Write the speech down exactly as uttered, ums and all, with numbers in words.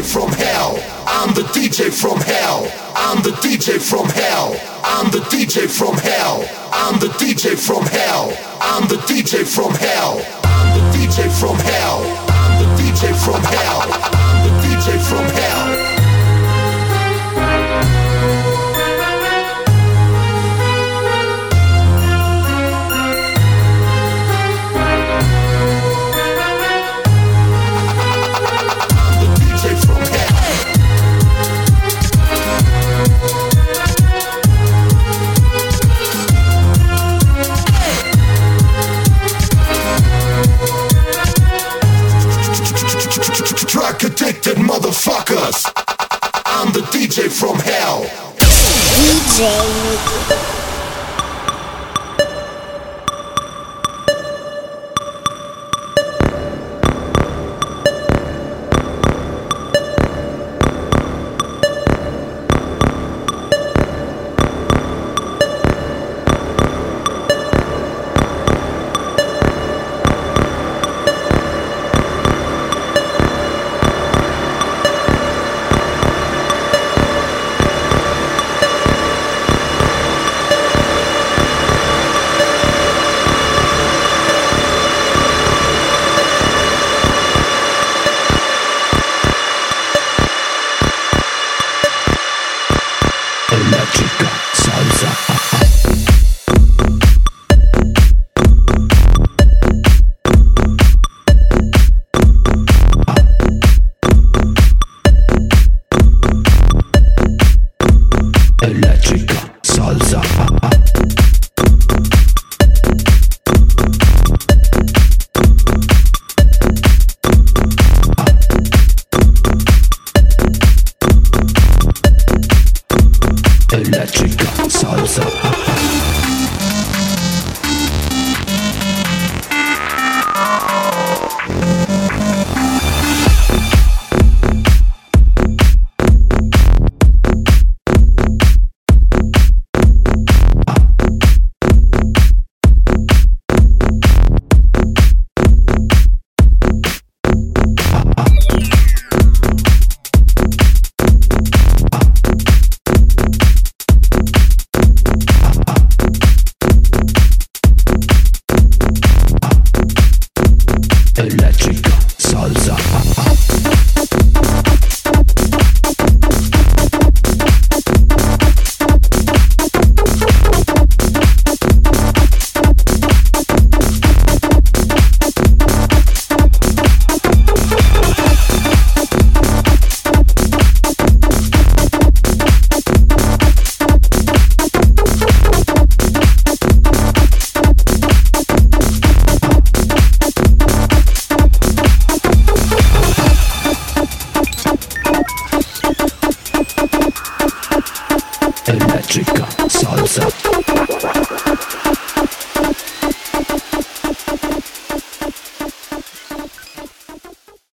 from hell. I'm the D J from hell. I'm the D J from hell. I'm the D J from hell. I'm the D J from hell. I'm the D J from hell. I'm the D J from hell. I'm the D J from hell. I'm the D J from hell. Track addicted motherfuckers. I'm the D J from hell. D J Electrica salsa.